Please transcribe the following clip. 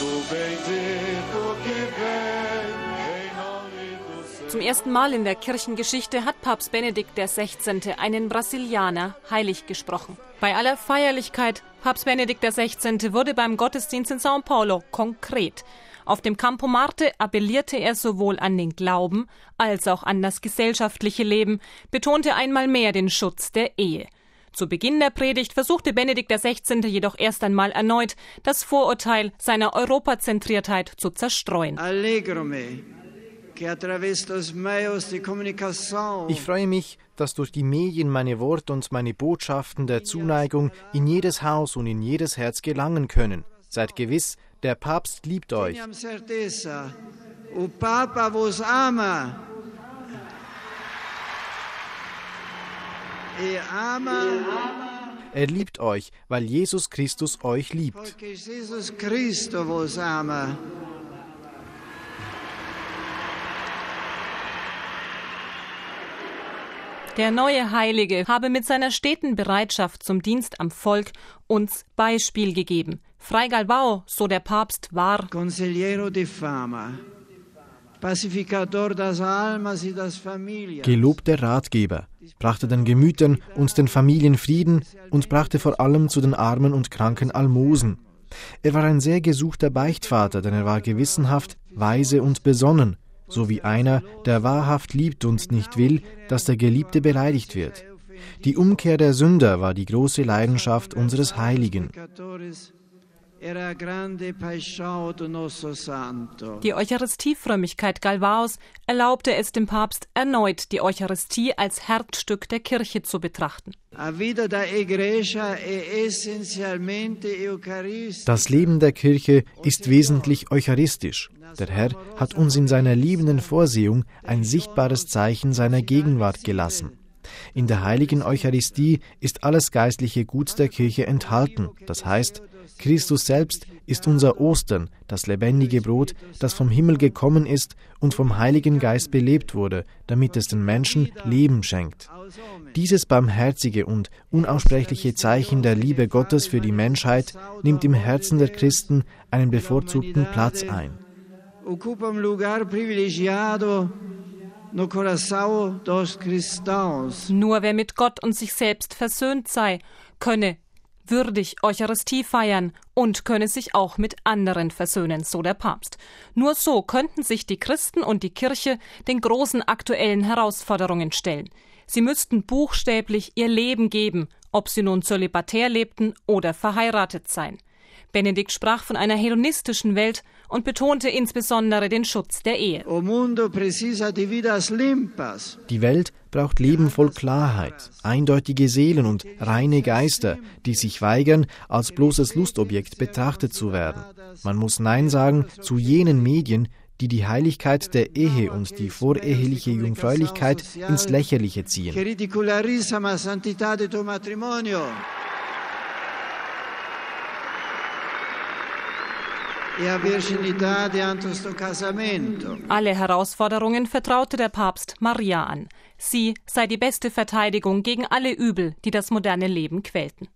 Zum ersten Mal in der Kirchengeschichte hat Papst Benedikt XVI. Einen Brasilianer heilig gesprochen. Bei aller Feierlichkeit, Papst Benedikt XVI. Wurde beim Gottesdienst in São Paulo konkret. Auf dem Campo Marte appellierte er sowohl an den Glauben als auch an das gesellschaftliche Leben, betonte einmal mehr den Schutz der Ehe. Zu Beginn der Predigt versuchte Benedikt XVI. Jedoch erst einmal erneut, das Vorurteil seiner Europazentriertheit zu zerstreuen. Ich freue mich, dass durch die Medien meine Worte und meine Botschaften der Zuneigung in jedes Haus und in jedes Herz gelangen können. Seid gewiss, der Papst liebt euch. Er liebt euch, weil Jesus Christus euch liebt. Der neue Heilige habe mit seiner steten Bereitschaft zum Dienst am Volk uns Beispiel gegeben. Frei Galvão, so der Papst, war gelobter Ratgeber, brachte den Gemütern und den Familien Frieden und brachte vor allem zu den Armen und Kranken Almosen. Er war ein sehr gesuchter Beichtvater, denn er war gewissenhaft, weise und besonnen, so wie einer, der wahrhaft liebt und nicht will, dass der Geliebte beleidigt wird. Die Umkehr der Sünder war die große Leidenschaft unseres Heiligen. Die Eucharistiefrömmigkeit Galvãos erlaubte es dem Papst erneut, die Eucharistie als Herzstück der Kirche zu betrachten. Das Leben der Kirche ist wesentlich eucharistisch. Der Herr hat uns in seiner liebenden Vorsehung ein sichtbares Zeichen seiner Gegenwart gelassen. In der heiligen Eucharistie ist alles geistliche Gut der Kirche enthalten. Das heißt, Christus selbst ist unser Ostern, das lebendige Brot, das vom Himmel gekommen ist und vom Heiligen Geist belebt wurde, damit es den Menschen Leben schenkt. Dieses barmherzige und unaussprechliche Zeichen der Liebe Gottes für die Menschheit nimmt im Herzen der Christen einen bevorzugten Platz ein. Nur wer mit Gott und sich selbst versöhnt sei, könne würdig Eucharistie feiern und könne sich auch mit anderen versöhnen, so der Papst. Nur so könnten sich die Christen und die Kirche den großen aktuellen Herausforderungen stellen. Sie müssten buchstäblich ihr Leben geben, ob sie nun zölibatär lebten oder verheiratet seien. Benedikt sprach von einer hedonistischen Welt und betonte insbesondere den Schutz der Ehe. Die Welt braucht Leben voll Klarheit, eindeutige Seelen und reine Geister, die sich weigern, als bloßes Lustobjekt betrachtet zu werden. Man muss Nein sagen zu jenen Medien, die die Heiligkeit der Ehe und die voreheliche Jungfräulichkeit ins Lächerliche ziehen. Alle Herausforderungen vertraute der Papst Maria an. Sie sei die beste Verteidigung gegen alle Übel, die das moderne Leben quälten.